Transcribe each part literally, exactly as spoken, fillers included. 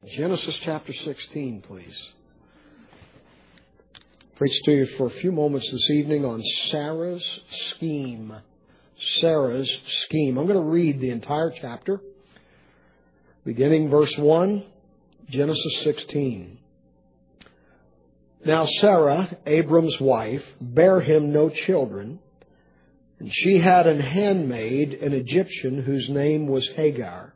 Genesis chapter sixteen, please. Preach to you for a few moments this evening on Sarah's scheme. Sarah's scheme. I'm going to read the entire chapter, beginning verse one, Genesis sixteen. Now Sarah, Abram's wife, bare him no children, and she had an handmaid, an Egyptian, whose name was Hagar.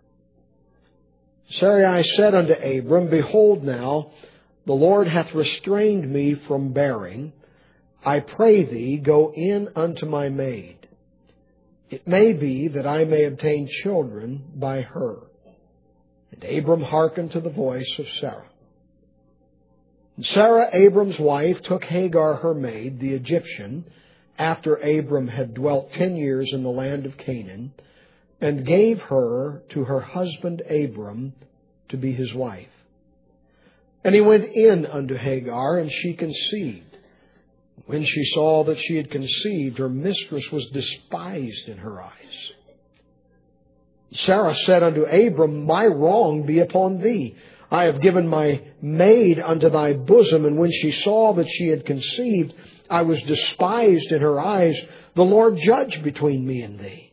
Sarai said unto Abram, Behold now, the Lord hath restrained me from bearing. I pray thee, go in unto my maid. It may be that I may obtain children by her. And Abram hearkened to the voice of Sarah. And Sarah, Abram's wife, took Hagar her maid, the Egyptian, after Abram had dwelt ten years in the land of Canaan, and gave her to her husband Abram to be his wife. And he went in unto Hagar, and she conceived. When she saw that she had conceived, her mistress was despised in her eyes. Sarah said unto Abram, My wrong be upon thee. I have given my maid unto thy bosom, and when she saw that she had conceived, I was despised in her eyes. The Lord judge between me and thee.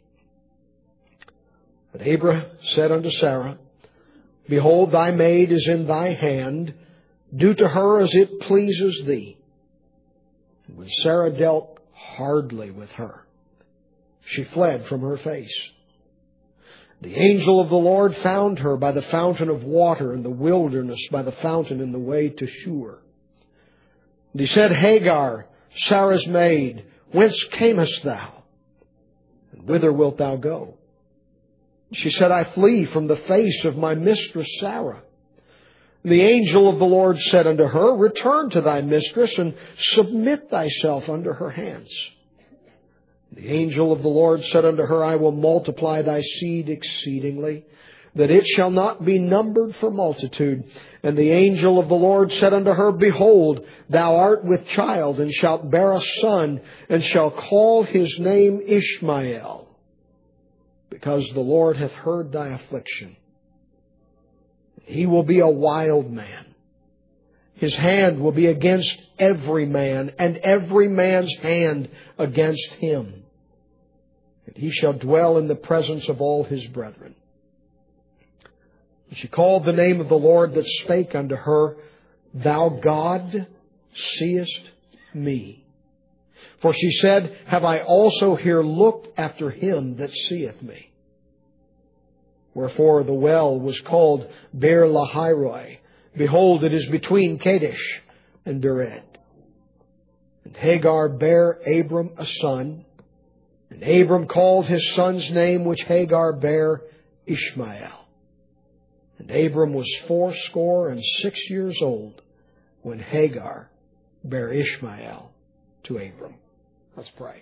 But Abram said unto Sarah, Behold, thy maid is in thy hand. Do to her as it pleases thee. And when Sarah dealt hardly with her, she fled from her face. The angel of the Lord found her by the fountain of water in the wilderness, by the fountain in the way to Shur. And he said, Hagar, Sarah's maid, whence camest thou? And whither wilt thou go? She said, I flee from the face of my mistress Sarah. And the angel of the Lord said unto her, Return to thy mistress, and submit thyself under her hands. The angel of the Lord said unto her, I will multiply thy seed exceedingly, that it shall not be numbered for multitude. And the angel of the Lord said unto her, Behold, thou art with child, and shalt bear a son, and shall call his name Ishmael, because the Lord hath heard thy affliction. He will be a wild man. His hand will be against every man, and every man's hand against him. And he shall dwell in the presence of all his brethren. And she called the name of the Lord that spake unto her, Thou God seest me. For she said, Have I also here looked after him that seeth me? Wherefore the well was called Beer Lahairoi. Behold, it is between Kadesh and Bered. And Hagar bare Abram a son, and Abram called his son's name which Hagar bare Ishmael. And Abram was fourscore and six years old when Hagar bare Ishmael to Abram. Let's pray.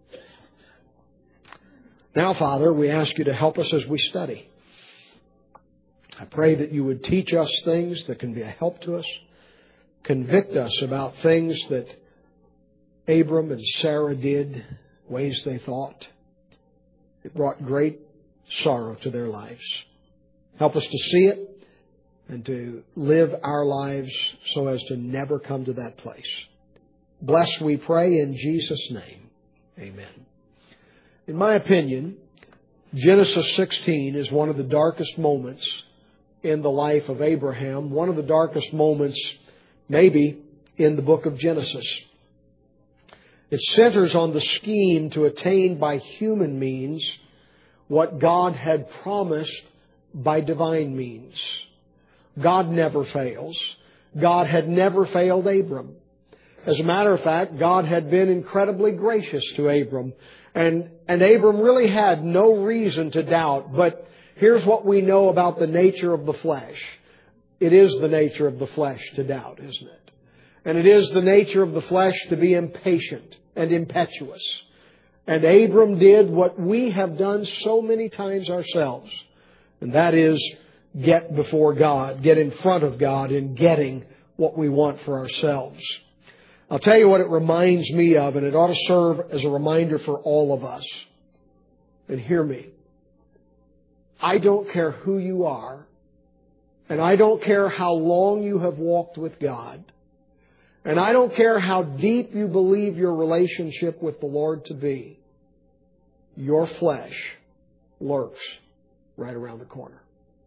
Now, Father, we ask you to help us as we study. I pray that you would teach us things that can be a help to us. Convict us about things that Abram and Sarah did, ways they thought. It brought great sorrow to their lives. Help us to see it and to live our lives so as to never come to that place. Bless, we pray, in Jesus' name. Amen. In my opinion, Genesis sixteen is one of the darkest moments in the life of Abraham, one of the darkest moments maybe in the book of Genesis. It centers on the scheme to attain by human means what God had promised by divine means. God never fails. God had never failed Abram. As a matter of fact, God had been incredibly gracious to Abram. And, and Abram really had no reason to doubt. But here's what we know about the nature of the flesh. It is the nature of the flesh to doubt, isn't it? And it is the nature of the flesh to be impatient and impetuous. And Abram did what we have done so many times ourselves. And that is get before God, get in front of God in getting what we want for ourselves. I'll tell you what it reminds me of, and it ought to serve as a reminder for all of us. And hear me. I don't care who you are, And I don't care how long you have walked with God. And I don't care how deep you believe your relationship with the Lord to be. Your flesh lurks right around the corner.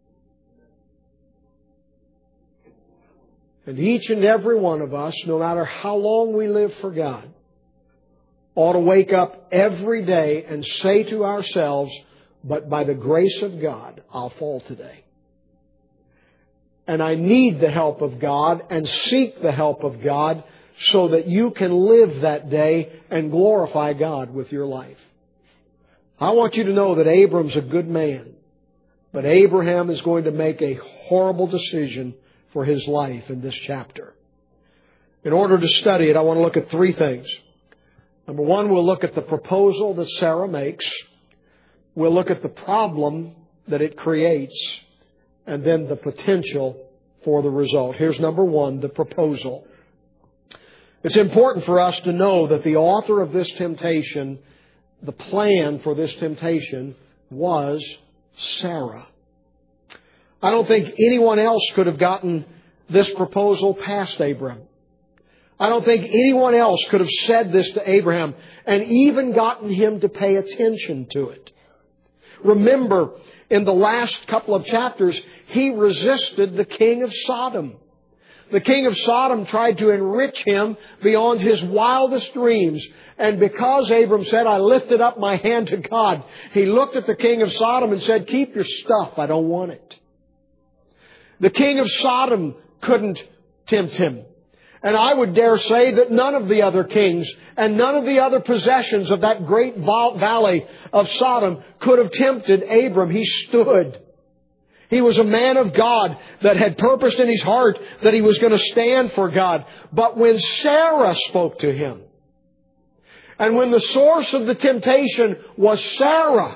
And each and every one of us, no matter how long we live for God, ought to wake up every day and say to ourselves, but by the grace of God, I'll fall today. And I need the help of God and seek the help of God so that you can live that day and glorify God with your life. I want you to know that Abram's a good man, but Abraham is going to make a horrible decision for his life in this chapter. In order to study it, I want to look at three things. Number one, we'll look at the proposal that Sarah makes. We'll look at the problem that it creates. And then the potential for the result. Here's number one, the proposal. It's important for us to know that the author of this temptation, the plan for this temptation, was Sarah. I don't think anyone else could have gotten this proposal past Abraham. I don't think anyone else could have said this to Abraham and even gotten him to pay attention to it. Remember, in the last couple of chapters, he resisted the king of Sodom. The king of Sodom tried to enrich him beyond his wildest dreams. And because Abram said, I lifted up my hand to God, he looked at the king of Sodom and said, keep your stuff, I don't want it. The king of Sodom couldn't tempt him. And I would dare say that none of the other kings and none of the other possessions of that great valley of Sodom could have tempted Abram. He stood. He was a man of God that had purposed in his heart that he was going to stand for God. But when Sarah spoke to him, and when the source of the temptation was Sarah,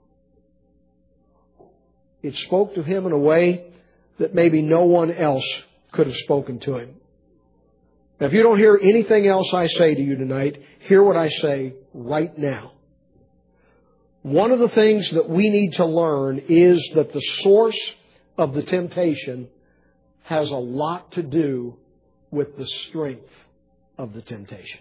it spoke to him in a way that maybe no one else could have spoken to him. Now, if you don't hear anything else I say to you tonight, hear what I say right now. One of the things that we need to learn is that the source of the temptation has a lot to do with the strength of the temptation.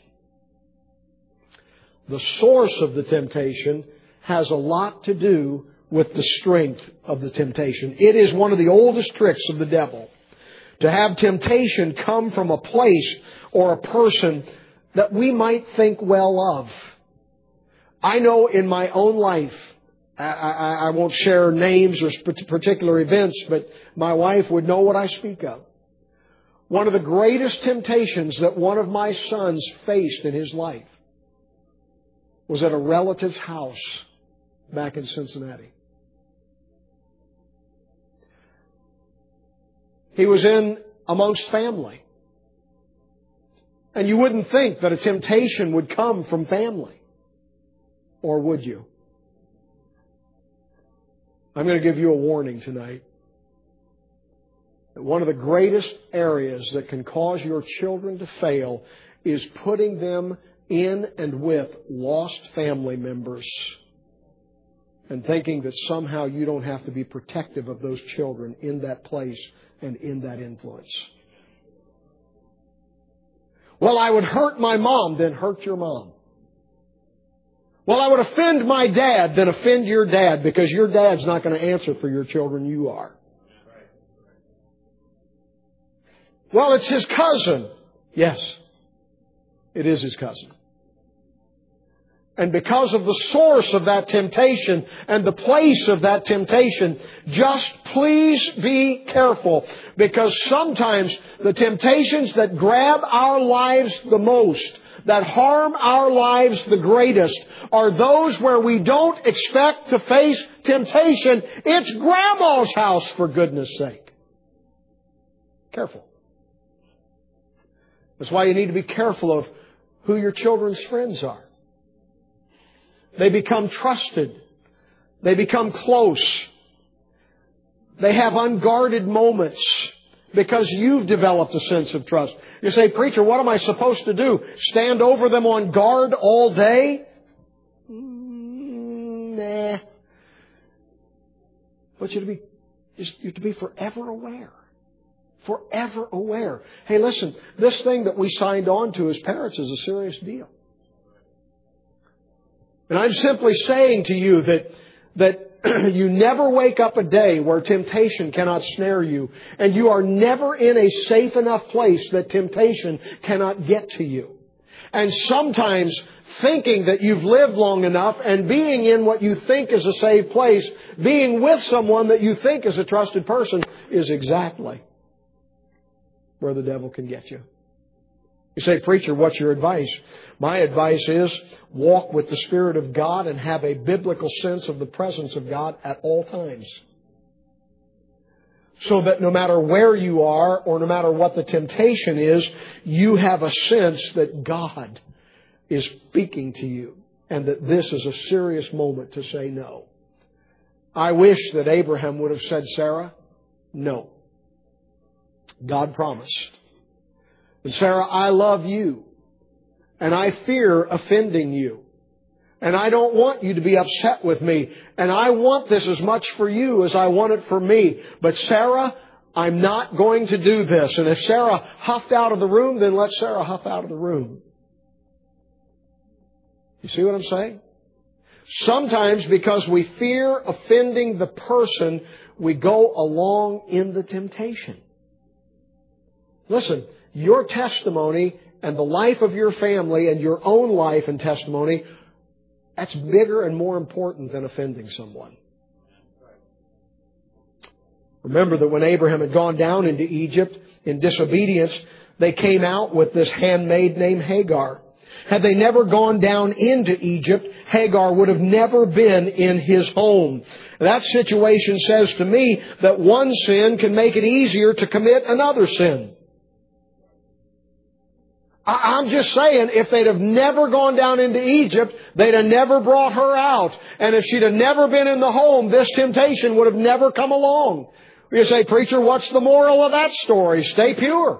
The source of the temptation has a lot to do with the strength of the temptation. It is one of the oldest tricks of the devil to have temptation come from a place or a person that we might think well of. I know in my own life, I, I, I won't share names or particular events, but my wife would know what I speak of. One of the greatest temptations that one of my sons faced in his life was at a relative's house back in Cincinnati. He was in amongst family. And you wouldn't think that a temptation would come from family. Or would you? I'm going to give you a warning tonight. That one of the greatest areas that can cause your children to fail is putting them in and with lost family members and thinking that somehow you don't have to be protective of those children in that place and in that influence. Well, I would hurt my mom, then hurt your mom. Well, I would offend my dad, then offend your dad, because your dad's not going to answer for your children, you are. Well, it's his cousin. Yes, it is his cousin. And because of the source of that temptation and the place of that temptation, just please be careful. Because sometimes the temptations that grab our lives the most, that harm our lives the greatest, are those where we don't expect to face temptation. It's Grandma's house, for goodness sake. Careful. That's why you need to be careful of who your children's friends are. They become trusted. They become close. They have unguarded moments because you've developed a sense of trust. You say, preacher, what am I supposed to do? Stand over them on guard all day? Mm, nah. But you're to be, you're to be forever aware. Forever aware. Hey, listen, this thing that we signed on to as parents is a serious deal. And I'm simply saying to you that, that you never wake up a day where temptation cannot snare you. And you are never in a safe enough place that temptation cannot get to you. And sometimes thinking that you've lived long enough and being in what you think is a safe place, being with someone that you think is a trusted person, is exactly where the devil can get you. You say, preacher, what's your advice? My advice is walk with the Spirit of God and have a biblical sense of the presence of God at all times. So that no matter where you are or no matter what the temptation is, you have a sense that God is speaking to you and that this is a serious moment to say no. I wish that Abraham would have said, Sarah, no. God promised. And Sarah, I love you. And I fear offending you. And I don't want you to be upset with me. And I want this as much for you as I want it for me. But Sarah, I'm not going to do this. And if Sarah huffed out of the room, then let Sarah huff out of the room. You see what I'm saying? Sometimes because we fear offending the person, we go along in the temptation. Listen, your testimony and the life of your family and your own life and testimony, that's bigger and more important than offending someone. Remember that when Abraham had gone down into Egypt in disobedience, they came out with this handmaid named Hagar. Had they never gone down into Egypt, Hagar would have never been in his home. That situation says to me that one sin can make it easier to commit another sin. I'm just saying, if they'd have never gone down into Egypt, they'd have never brought her out. And if she'd have never been in the home, this temptation would have never come along. You say, preacher, what's the moral of that story? Stay pure.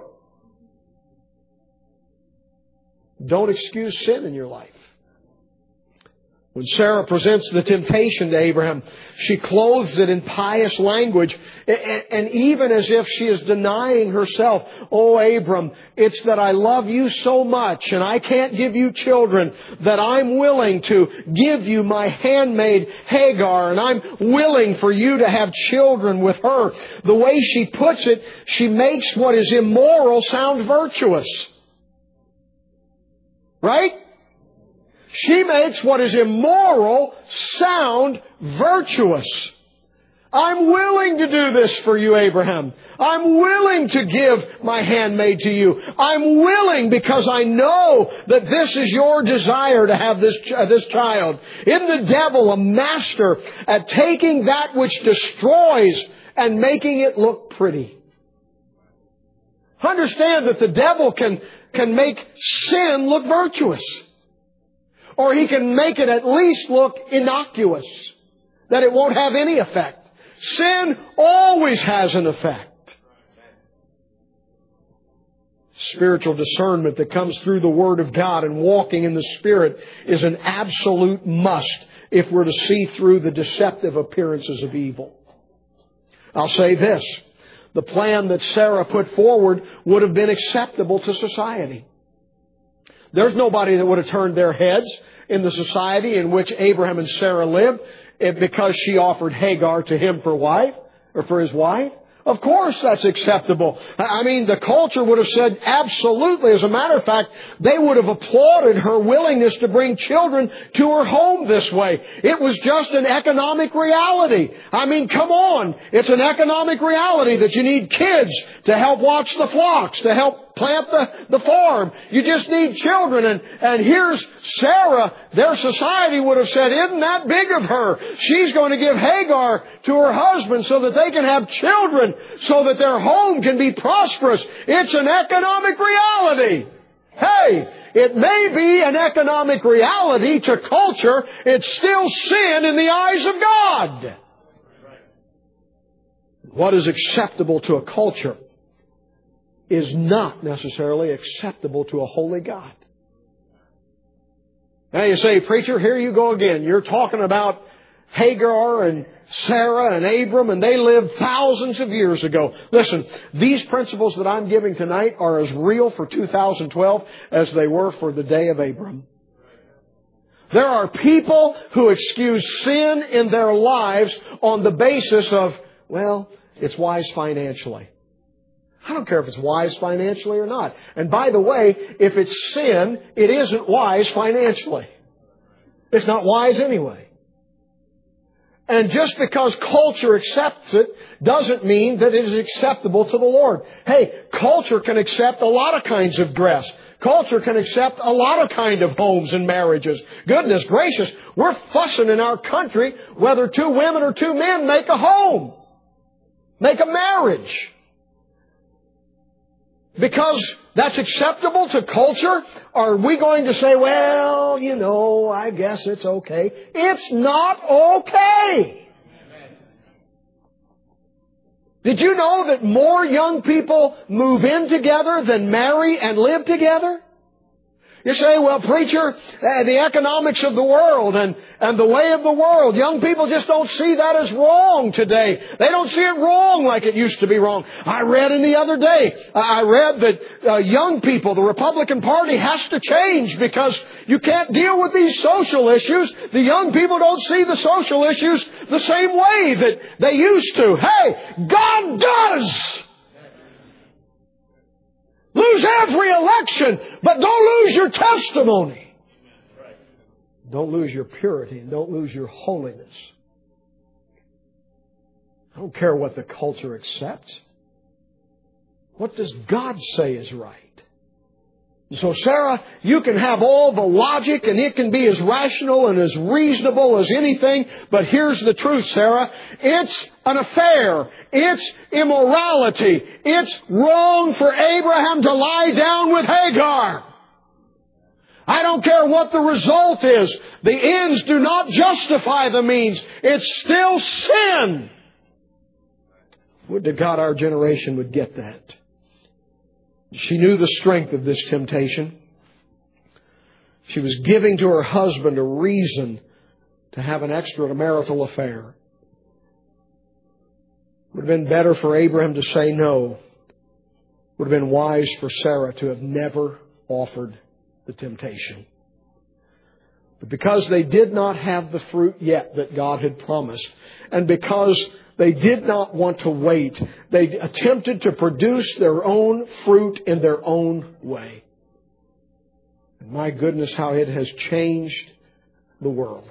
Don't excuse sin in your life. When Sarah presents the temptation to Abraham, she clothes it in pious language, and even as if she is denying herself. Oh, Abram, it's that I love you so much, and I can't give you children, that I'm willing to give you my handmaid Hagar, and I'm willing for you to have children with her. The way she puts it, she makes what is immoral sound virtuous. Right? She makes what is immoral sound virtuous. I'm willing to do this for you, Abraham. I'm willing to give my handmaid to you. I'm willing because I know that this is your desire to have this, uh, this child. Isn't the devil a master at taking that which destroys and making it look pretty? Understand that the devil can, can make sin look virtuous. Or he can make it at least look innocuous, that it won't have any effect. Sin always has an effect. Spiritual discernment that comes through the Word of God and walking in the Spirit is an absolute must if we're to see through the deceptive appearances of evil. I'll say this. The plan that Sarah put forward would have been acceptable to society. There's nobody that would have turned their heads in the society in which Abraham and Sarah lived because she offered Hagar to him for wife or for his wife. Of course that's acceptable. I mean, the culture would have said absolutely. As a matter of fact, they would have applauded her willingness to bring children to her home this way. It was just an economic reality. I mean, come on. It's an economic reality that you need kids to help watch the flocks, to help plant the, the farm. You just need children. And, and here's Sarah. Their society would have said, isn't that big of her? She's going to give Hagar to her husband so that they can have children, so that their home can be prosperous. It's an economic reality. Hey, it may be an economic reality to culture. It's still sin in the eyes of God. What is acceptable to a culture is not necessarily acceptable to a holy God. Now you say, preacher, here you go again. You're talking about Hagar and Sarah and Abram, and they lived thousands of years ago. Listen, these principles that I'm giving tonight are as real for two thousand twelve as they were for the day of Abram. There are people who excuse sin in their lives on the basis of, well, it's wise financially. I don't care if it's wise financially or not. And by the way, if it's sin, it isn't wise financially. It's not wise anyway. And just because culture accepts it doesn't mean that it is acceptable to the Lord. Hey, culture can accept a lot of kinds of dress. Culture can accept a lot of kind of homes and marriages. Goodness gracious, we're fussing in our country whether two women or two men make a home, make a marriage. Because that's acceptable to culture? Are we going to say, well, you know, I guess it's okay? It's not okay. Did you know that more young people move in together than marry and live together? You say, well, preacher, uh, the economics of the world and, and the way of the world, young people just don't see that as wrong today. They don't see it wrong like it used to be wrong. I read in the other day, I read that uh, young people, the Republican Party has to change because you can't deal with these social issues. The young people don't see the social issues the same way that they used to. Hey, God does! Lose every election, but don't lose your testimony. Don't lose your purity and don't lose your holiness. I don't care what the culture accepts. What does God say is right? So, Sarah, you can have all the logic and it can be as rational and as reasonable as anything, but here's the truth, Sarah. It's an affair. It's immorality. It's wrong for Abraham to lie down with Hagar. I don't care what the result is. The ends do not justify the means. It's still sin. Would to God our generation would get that. She knew the strength of this temptation. She was giving to her husband a reason to have an extramarital affair. Would have been better for Abraham to say no. Would have been wise for Sarah to have never offered the temptation. But because they did not have the fruit yet that God had promised, and because they did not want to wait, they attempted to produce their own fruit in their own way. And my goodness, how it has changed the world.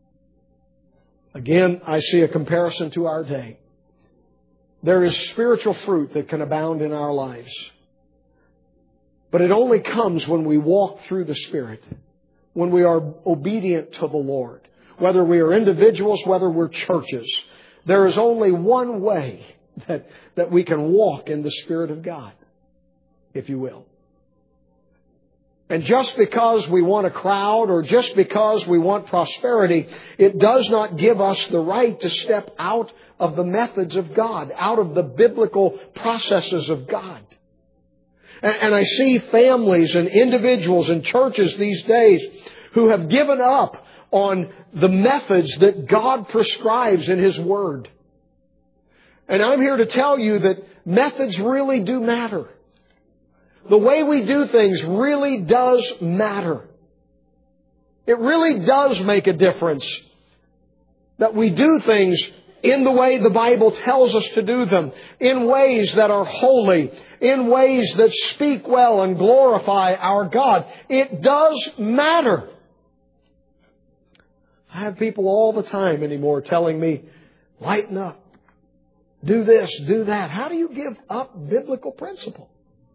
Again, I see a comparison to our day. There is spiritual fruit that can abound in our lives. But it only comes when we walk through the Spirit, when we are obedient to the Lord. Whether we are individuals, whether we're churches, there is only one way that, that we can walk in the Spirit of God, if you will. And just because we want a crowd or just because we want prosperity, it does not give us the right to step out of the methods of God, out of the biblical processes of God. And, and I see families and individuals and churches these days who have given up on the methods that God prescribes in His Word. And I'm here to tell you that methods really do matter. The way we do things really does matter. It really does make a difference that we do things in the way the Bible tells us to do them, in ways that are holy, in ways that speak well and glorify our God. It does matter. I have people all the time anymore telling me, lighten up, do this, do that. How do you give up biblical principle?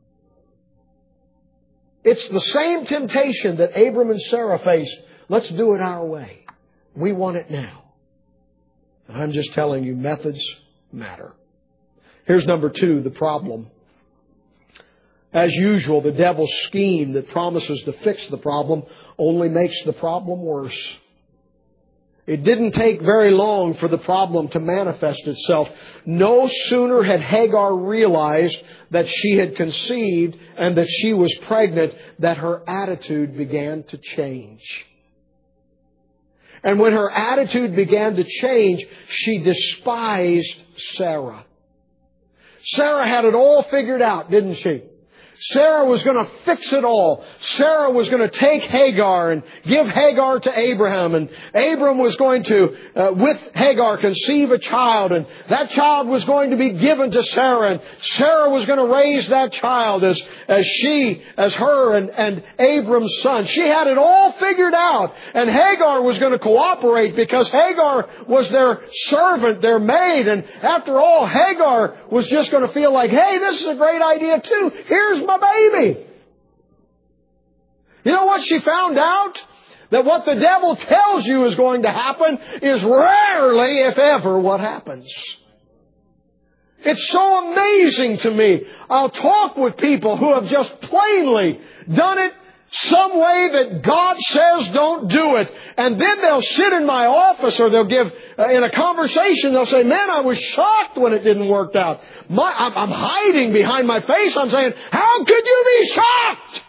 It's the same temptation that Abram and Sarah faced. Let's do it our way. We want it now. I'm just telling you, methods matter. Here's number two, the problem. As usual, the devil's scheme that promises to fix the problem only makes the problem worse. It didn't take very long for the problem to manifest itself. No sooner had Hagar realized that she had conceived and that she was pregnant that her attitude began to change. And when her attitude began to change, she despised Sarah. Sarah had it all figured out, didn't she? Sarah was going to fix it all. Sarah was going to take Hagar and give Hagar to Abraham. And Abram was going to, uh, with Hagar, conceive a child. And that child was going to be given to Sarah. And Sarah was going to raise that child as, as she, as her and, and Abram's son. She had it all figured out. And Hagar was going to cooperate because Hagar was their servant, their maid. And after all, Hagar was just going to feel like, hey, this is a great idea too. Here's my baby. You know what she found out? That what the devil tells you is going to happen is rarely, if ever, what happens. It's so amazing to me. I'll talk with people who have just plainly done it some way that God says don't do it. And then they'll sit in my office or they'll give, uh, in a conversation, they'll say, man, I was shocked when it didn't work out. My, I'm, I'm hiding behind my face. I'm saying, how could you be shocked?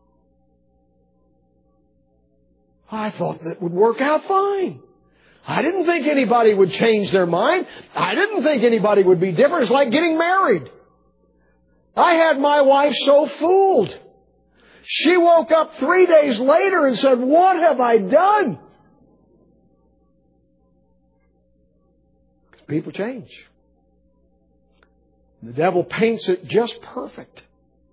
I thought that would work out fine. I didn't think anybody would change their mind. I didn't think anybody would be different. It's like getting married. I had my wife so fooled. She woke up three days later and said, what have I done? Because people change. The devil paints it just perfect.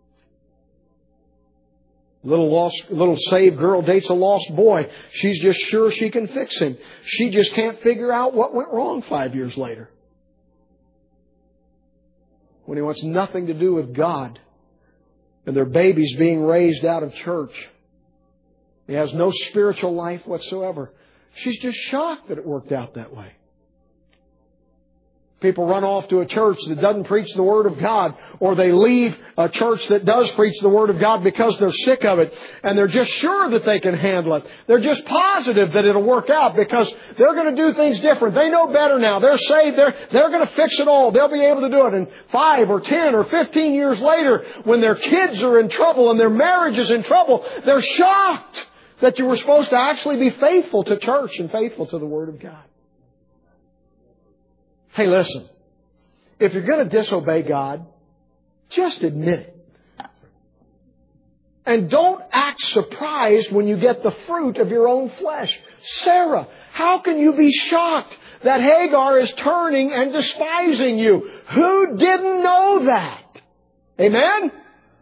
Little lost, little saved girl dates a lost boy. She's just sure she can fix him. She just can't figure out what went wrong five years later. When he wants nothing to do with God. And their babies being raised out of church. He has no spiritual life whatsoever. She's just shocked that it worked out that way. People run off to a church that doesn't preach the Word of God, or they leave a church that does preach the Word of God because they're sick of it, and they're just sure that they can handle it. They're just positive that it'll work out because they're going to do things different. They know better now. They're saved. They're, they're going to fix it all. They'll be able to do it. And five or ten or fifteen years later, when their kids are in trouble and their marriage is in trouble, they're shocked that you were supposed to actually be faithful to church and faithful to the Word of God. Hey, listen. If you're going to disobey God, just admit it. And don't act surprised when you get the fruit of your own flesh. Sarah, how can you be shocked that Hagar is turning and despising you? Who didn't know that? Amen?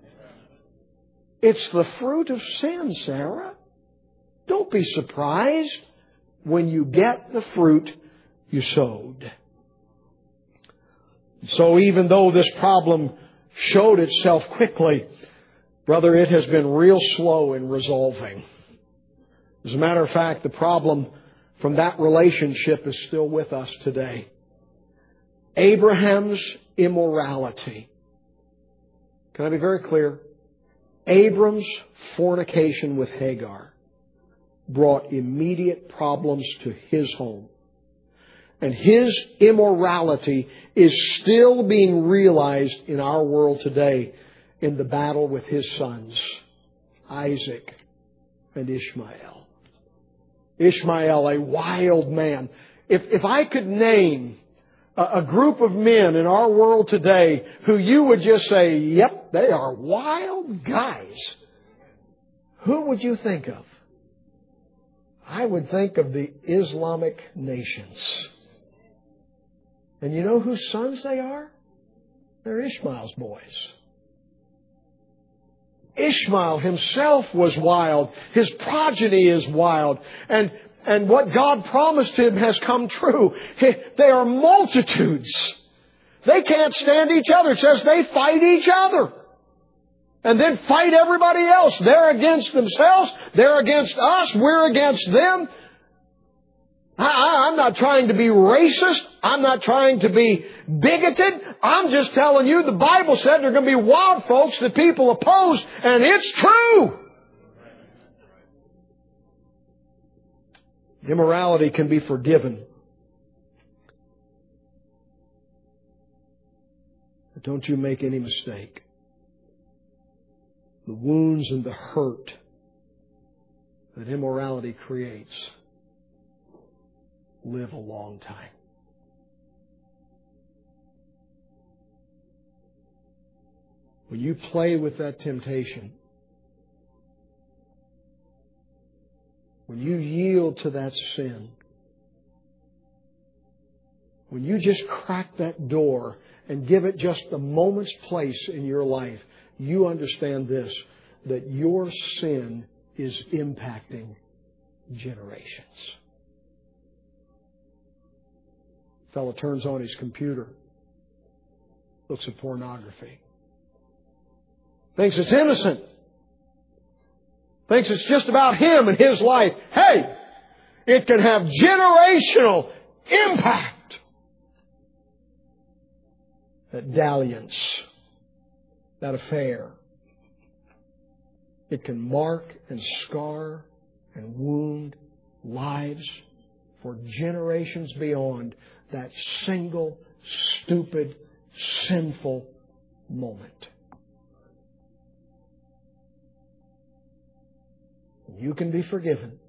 It's the fruit of sin, Sarah. Don't be surprised when you get the fruit you sowed. So even though this problem showed itself quickly, brother, it has been real slow in resolving. As a matter of fact, the problem from that relationship is still with us today. Abraham's immorality. Can I be very clear? Abram's fornication with Hagar brought immediate problems to his home. And his immorality is still being realized in our world today in the battle with his sons, Isaac and Ishmael. Ishmael, a wild man. If, if I could name a, a group of men in our world today who you would just say, yep, they are wild guys, who would you think of? I would think of the Islamic nations. And you know whose sons they are? They're Ishmael's boys. Ishmael himself was wild. His progeny is wild. And, and what God promised him has come true. They are multitudes. They can't stand each other. It says they fight each other. And then fight everybody else. They're against themselves. They're against us. We're against them. I, I'm not trying to be racist. I'm not trying to be bigoted. I'm just telling you the Bible said there are going to be wild folks that people oppose, and it's true. Immorality can be forgiven. But don't you make any mistake. The wounds and the hurt that immorality creates live a long time. When you play with that temptation, when you yield to that sin, when you just crack that door and give it just a moment's place in your life, you understand this, that your sin is impacting generations. A fellow turns on his computer, looks at pornography, thinks it's innocent, thinks it's just about him and his life. Hey, it can have generational impact. That dalliance, that affair, it can mark and scar and wound lives for generations beyond that single, stupid, sinful moment. You can be forgiven.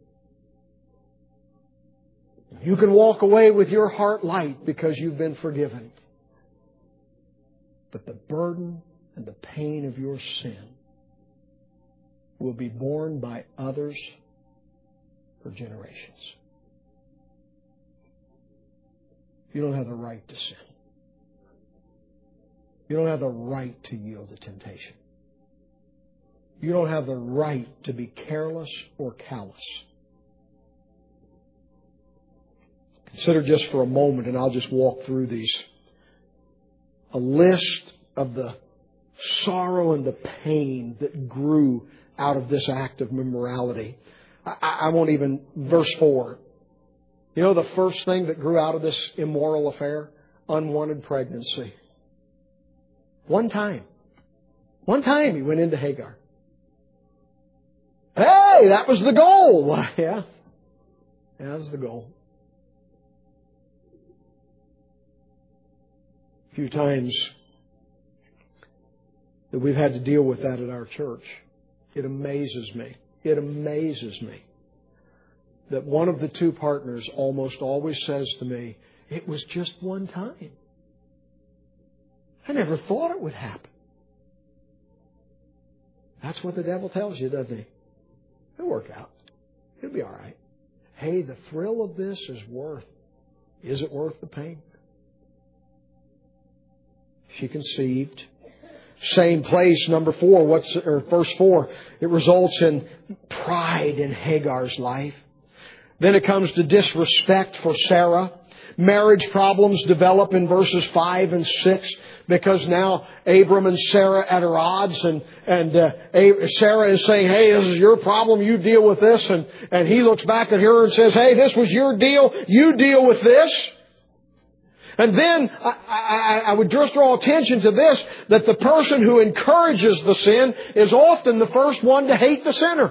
You can walk away with your heart light because you've been forgiven. But the burden and the pain of your sin will be borne by others for generations. You don't have the right to sin. You don't have the right to yield to temptation. You don't have the right to be careless or callous. Consider just for a moment, and I'll just walk through these, a list of the sorrow and the pain that grew out of this act of immorality. I, I won't even, verse four. You know the first thing that grew out of this immoral affair? Unwanted pregnancy. One time. One time he went into Hagar. Hey, that was the goal. Well, yeah, that was the goal. A few times that we've had to deal with that at our church. It amazes me. It amazes me that one of the two partners almost always says to me, it was just one time. I never thought it would happen. That's what the devil tells you, doesn't he? It'll work out. It'll be all right. Hey, the thrill of this is worth, is it worth the pain? She conceived. Same place, number four, what's, or verse four, it results in pride in Hagar's life. Then it comes to disrespect for Sarah. Marriage problems develop in verses five and six because now Abram and Sarah at her odds, and and uh, Sarah is saying, hey, this is your problem, you deal with this, and, and he looks back at her and says, hey, this was your deal, you deal with this. And then I, I, I would just draw attention to this, that the person who encourages the sin is often the first one to hate the sinner.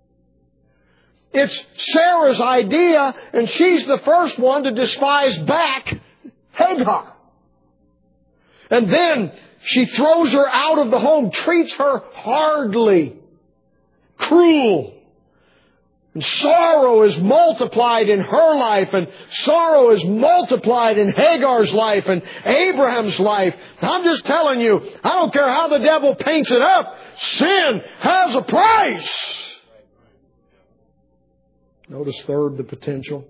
It's Sarah's idea, and she's the first one to despise back Hagar. And then she throws her out of the home, treats her hardly, cruel. And sorrow is multiplied in her life, and sorrow is multiplied in Hagar's life and Abraham's life. I'm just telling you, I don't care how the devil paints it up, sin has a price. Notice third, the potential.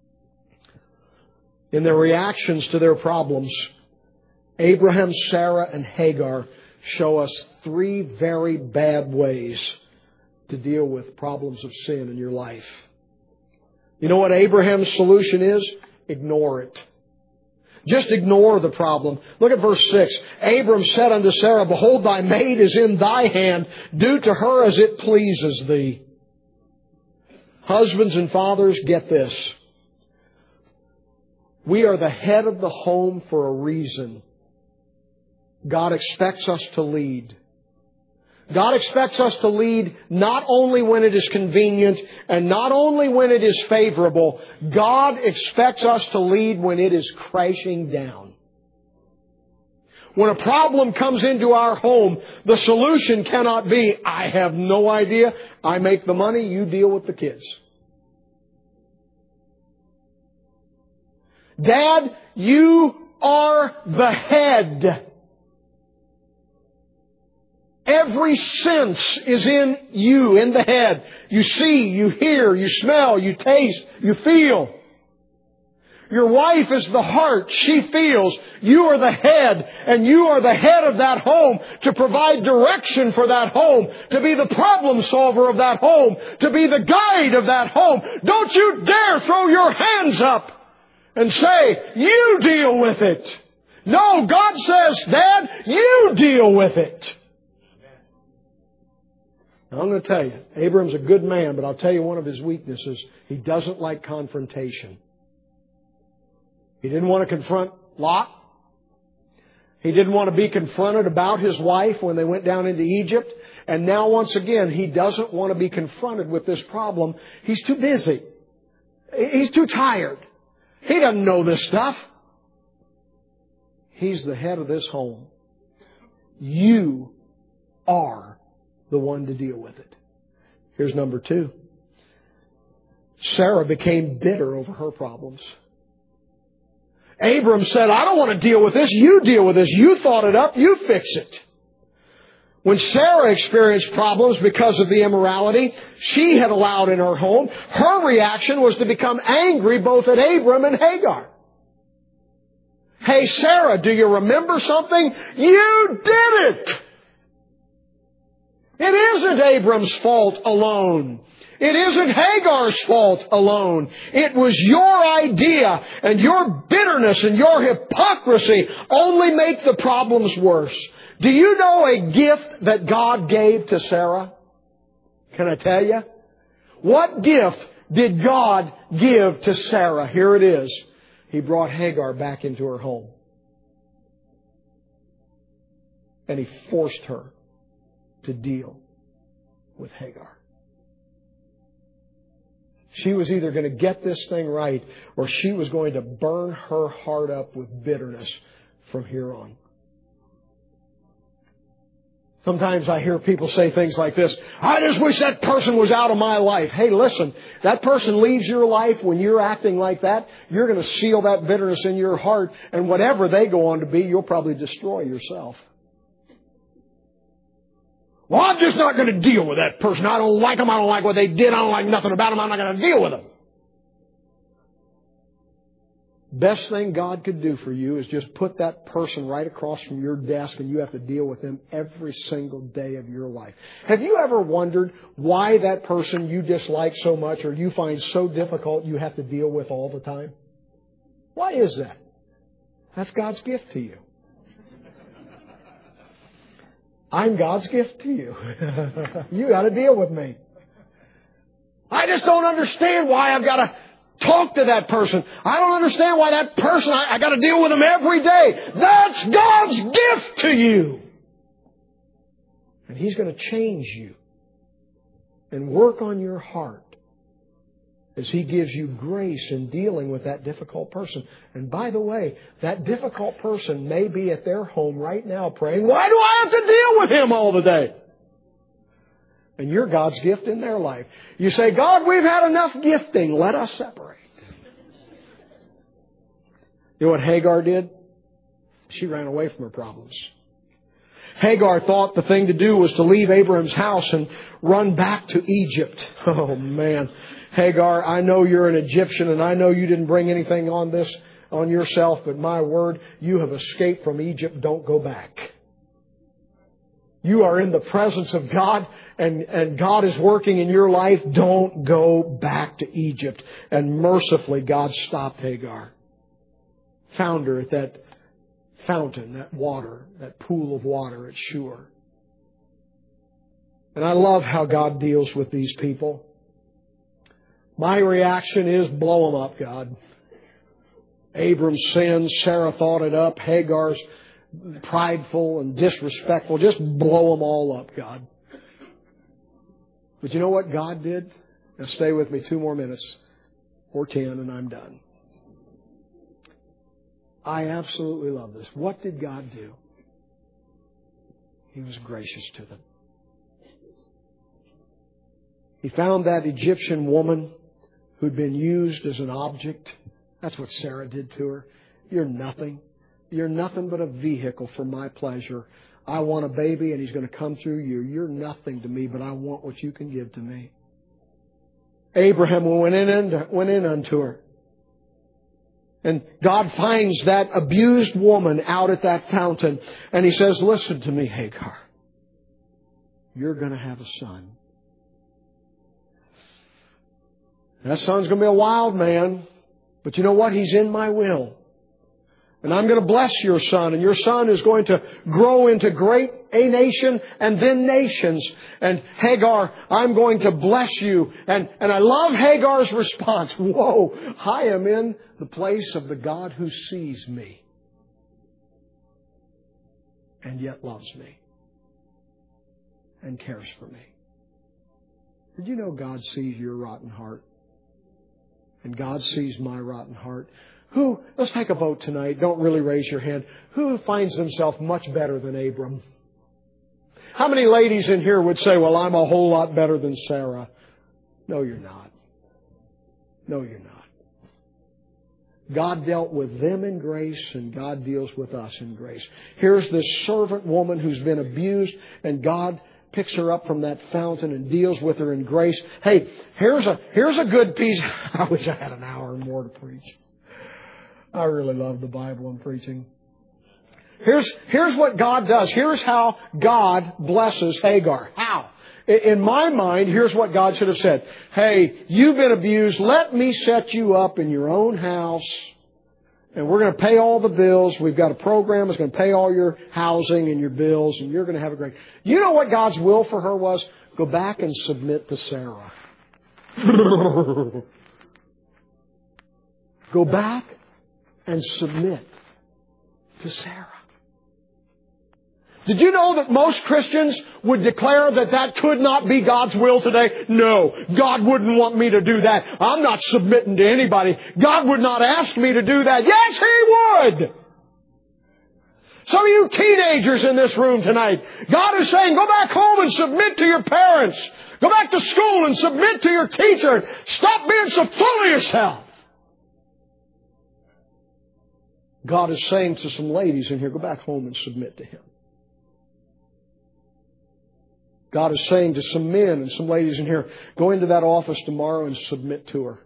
In their reactions to their problems, Abraham, Sarah, and Hagar show us three very bad ways to deal with problems of sin in your life. You know what Abraham's solution is? Ignore it. Just ignore the problem. Look at verse six. Abram said unto Sarah, behold, thy maid is in thy hand. Do to her as it pleases thee. Husbands and fathers, get this. We are the head of the home for a reason. God expects us to lead. God expects us to lead not only when it is convenient and not only when it is favorable. God expects us to lead when it is crashing down. When a problem comes into our home, the solution cannot be, I have no idea. I make the money, you deal with the kids. Dad, you are the head. Every sense is in you, in the head. You see, you hear, you smell, you taste, you feel. Your wife is the heart. She feels. You are the head, and you are the head of that home to provide direction for that home, to be the problem solver of that home, to be the guide of that home. Don't you dare throw your hands up and say, you deal with it. No, God says, Dad, you deal with it. Now, I'm going to tell you, Abram's a good man, but I'll tell you one of his weaknesses. He doesn't like confrontation. He didn't want to confront Lot. He didn't want to be confronted about his wife when they went down into Egypt. And now, once again, he doesn't want to be confronted with this problem. He's too busy. He's too tired. He doesn't know this stuff. He's the head of this home. You are the one to deal with it. Here's number two. Sarah became bitter over her problems. Abram said, I don't want to deal with this. You deal with this. You thought it up. You fix it. When Sarah experienced problems because of the immorality she had allowed in her home, her reaction was to become angry both at Abram and Hagar. Hey, Sarah, do you remember something? You did it! It isn't Abram's fault alone. It isn't Hagar's fault alone. It was your idea, and your bitterness and your hypocrisy only make the problems worse. Do you know a gift that God gave to Sarah? Can I tell you? What gift did God give to Sarah? Here it is. He brought Hagar back into her home. And He forced her to deal with Hagar. She was either going to get this thing right, or she was going to burn her heart up with bitterness from here on. Sometimes I hear people say things like this, I just wish that person was out of my life. Hey, listen, that person leaves your life when you're acting like that. You're going to seal that bitterness in your heart, and whatever they go on to be, you'll probably destroy yourself. Well, I'm just not going to deal with that person. I don't like them. I don't like what they did. I don't like nothing about them. I'm not going to deal with them. Best thing God could do for you is just put that person right across from your desk, and you have to deal with them every single day of your life. Have you ever wondered why that person you dislike so much or you find so difficult you have to deal with all the time? Why is that? That's God's gift to you. I'm God's gift to you. You got to deal with me. I just don't understand why I've got to talk to that person. I don't understand why that person, I, I got to deal with them every day. That's God's gift to you. And He's going to change you and work on your heart as He gives you grace in dealing with that difficult person. And by the way, that difficult person may be at their home right now praying, why do I have to deal with him all the day? And you're God's gift in their life. You say, God, we've had enough gifting. Let us separate. You know what Hagar did? She ran away from her problems. Hagar thought the thing to do was to leave Abraham's house and run back to Egypt. Oh, man. Hagar, I know you're an Egyptian, and I know you didn't bring anything on this on yourself, but my word, you have escaped from Egypt. Don't go back. You are in the presence of God, and, and God is working in your life. Don't go back to Egypt. And mercifully, God stopped Hagar. Found her at that fountain, that water, that pool of water at Shur. And I love how God deals with these people. My reaction is, blow them up, God. Abram sinned, Sarah thought it up, Hagar's prideful and disrespectful. Just blow them all up, God. But you know what God did? Now stay with me two more minutes, or ten, and I'm done. I absolutely love this. What did God do? He was gracious to them. He found that Egyptian woman who'd been used as an object, That's what Sarah did to her. You're nothing. You're nothing but a vehicle for my pleasure. I want a baby and he's going to come through you. You're nothing to me, but I want what you can give to me. Abraham went in, went in unto her. And God finds that abused woman out at that fountain. And He says, listen to me, Hagar. You're going to have a son. That son's going to be a wild man. But you know what? He's in my will. And I'm going to bless your son. And your son is going to grow into great a nation and then nations. And Hagar, I'm going to bless you. And, and I love Hagar's response. Whoa, I am in the place of the God who sees me and yet loves me and cares for me. Did you know God sees your rotten heart? And God sees my rotten heart. Who, let's take a vote tonight. Don't really raise your hand. Who finds himself much better than Abram? How many ladies in here would say, well, I'm a whole lot better than Sarah? No, you're not. No, you're not. God dealt with them in grace, and God deals with us in grace. Here's this servant woman who's been abused, and God picks her up from that fountain and deals with her in grace. Hey, here's a here's a good piece. I wish I had an hour and more to preach. I really love the Bible and preaching. Here's, here's what God does. Here's how God blesses Hagar. How? In my mind, here's what God should have said. Hey, you've been abused. Let me set you up in your own house. And we're going to pay all the bills. We've got a program that's going to pay all your housing and your bills. And you're going to have a great... You know what God's will for her was? Go back and submit to Sarah. Go back and submit to Sarah. Did you know that most Christians would declare that that could not be God's will today? No, God wouldn't want me to do that. I'm not submitting to anybody. God would not ask me to do that. Yes, He would! Some of you teenagers in this room tonight, God is saying, go back home and submit to your parents. Go back to school and submit to your teacher. Stop being so full of yourself. God is saying to some ladies in here, go back home and submit to Him. God is saying to some men and some ladies in here, go into that office tomorrow and submit to her.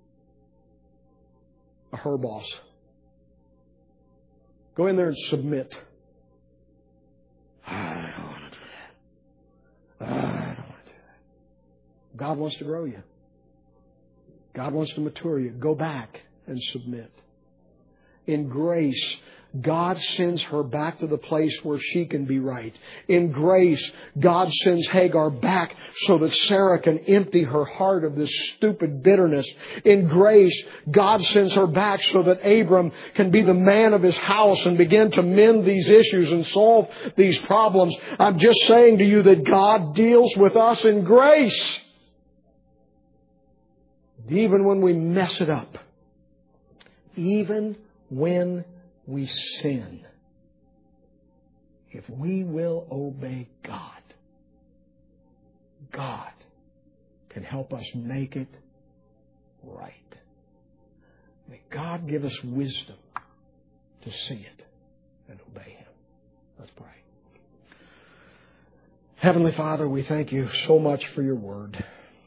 Her boss. Go in there and submit. I don't want to do that. I don't want to do that. God wants to grow you. God wants to mature you. Go back and submit. In grace, God sends her back to the place where she can be right. In grace, God sends Hagar back so that Sarah can empty her heart of this stupid bitterness. In grace, God sends her back so that Abram can be the man of his house and begin to mend these issues and solve these problems. I'm just saying to you that God deals with us in grace. Even when we mess it up. Even when we sin, if we will obey God, God can help us make it right. May God give us wisdom to see it and obey Him. Let's pray. Heavenly Father, we thank You so much for Your Word.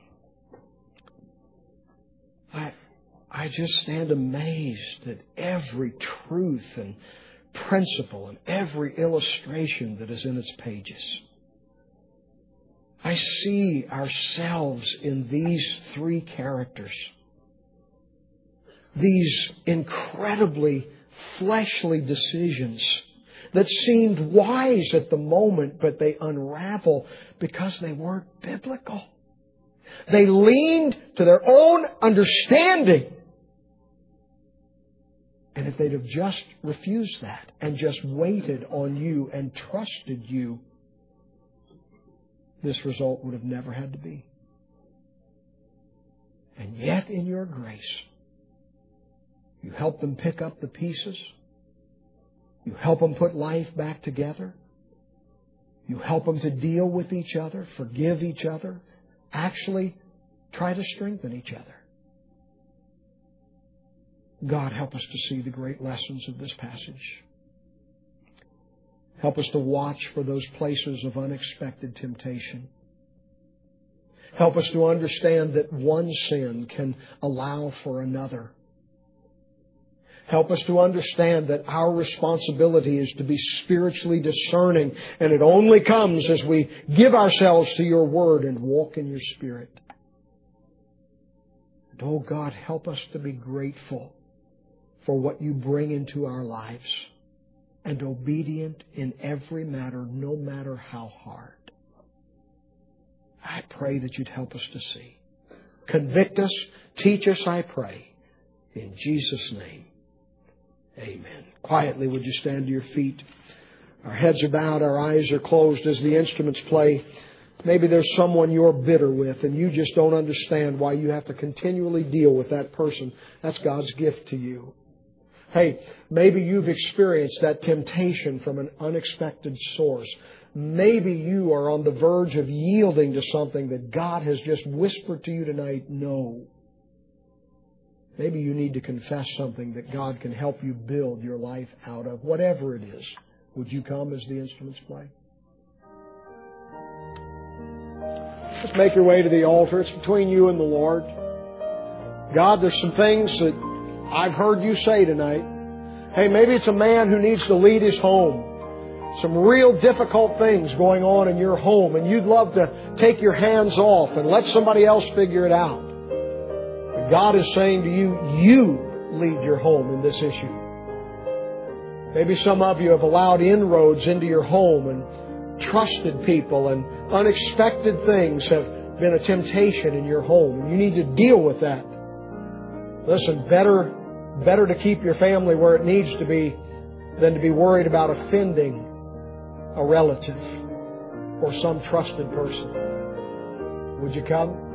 I I just stand amazed at every truth and principle and every illustration that is in its pages. I see ourselves in these three characters. These incredibly fleshly decisions that seemed wise at the moment, but they unravel because they weren't biblical. They leaned to their own understanding. And if they'd have just refused that and just waited on You and trusted You, this result would have never had to be. And yet in Your grace, You help them pick up the pieces. You help them put life back together. You help them to deal with each other, forgive each other, actually try to strengthen each other. God, help us to see the great lessons of this passage. Help us to watch for those places of unexpected temptation. Help us to understand that one sin can allow for another. Help us to understand that our responsibility is to be spiritually discerning, and it only comes as we give ourselves to Your Word and walk in Your Spirit. And oh God, help us to be grateful for what You bring into our lives, and obedient in every matter, no matter how hard. I pray that You'd help us to see. Convict us, teach us, I pray. In Jesus' name, amen. Quietly, would you stand to your feet? Our heads are bowed, our eyes are closed as the instruments play. Maybe there's someone you're bitter with and you just don't understand why you have to continually deal with that person. That's God's gift to you. Hey, maybe you've experienced that temptation from an unexpected source. Maybe you are on the verge of yielding to something that God has just whispered to you tonight, no. Maybe you need to confess something that God can help you build your life out of. Whatever it is, would you come as the instruments play? Just make your way to the altar. It's between you and the Lord. God, there's some things that I've heard You say tonight. Hey, maybe it's a man who needs to lead his home. Some real difficult things going on in your home, and you'd love to take your hands off and let somebody else figure it out. But God is saying to you, you lead your home in this issue. Maybe some of you have allowed inroads into your home and trusted people, and unexpected things have been a temptation in your home, and you need to deal with that. Listen, better, better to keep your family where it needs to be than to be worried about offending a relative or some trusted person. Would you come?